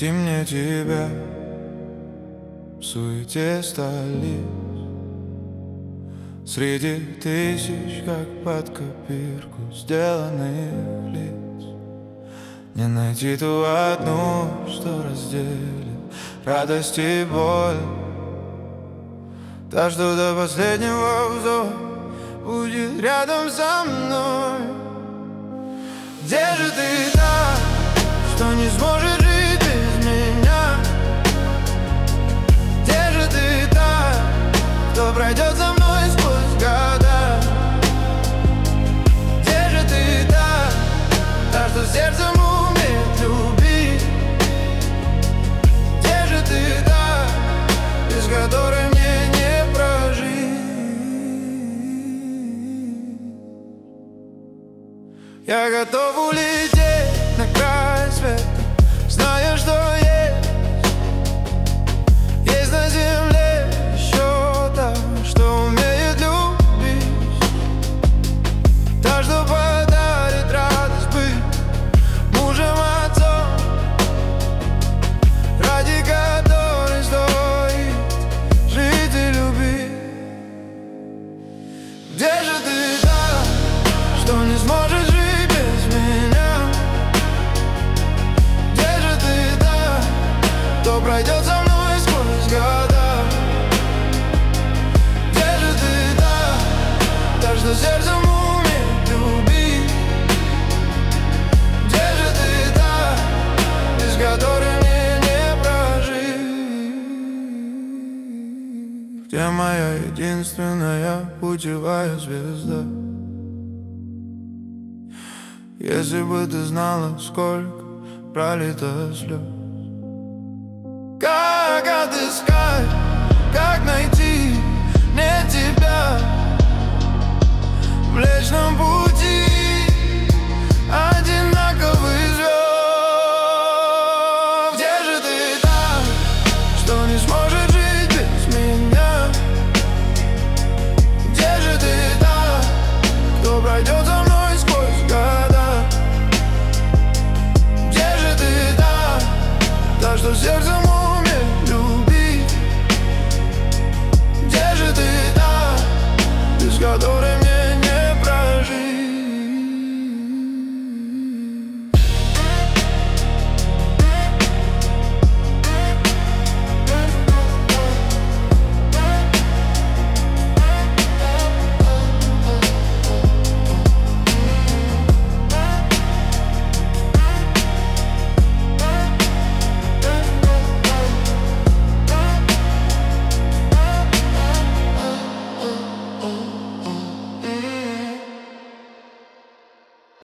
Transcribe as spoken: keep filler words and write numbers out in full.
Найти мне тебя в суете столиц, среди тысяч, как под копирку, сделанных лиц. Не найти ту одну, что разделит радость и боль, та, что до последнего вздоха будет рядом со мной. Где же ты та, что не сможет жить без меня? Где же ты та, кто пройдет за мной сквозь года? Где же ты та, та, что сердцем умеет любить? Где же ты та, без которой мне не прожить? Я готов улететь на край света, зная, что есть Есть на земле еще та, что умеет любить, та, что подарит радость быть мужем, отцом, ради которой стоит жить и любить. Где же ты та, что не сможет жить? Кто пройдет со мной сквозь года? Где же ты та, та, что сердцем умеет любить? Где же ты та, без которой мне не прожить? Где моя единственная путевая звезда? Если бы ты знала, сколько пролито слез, как отыскать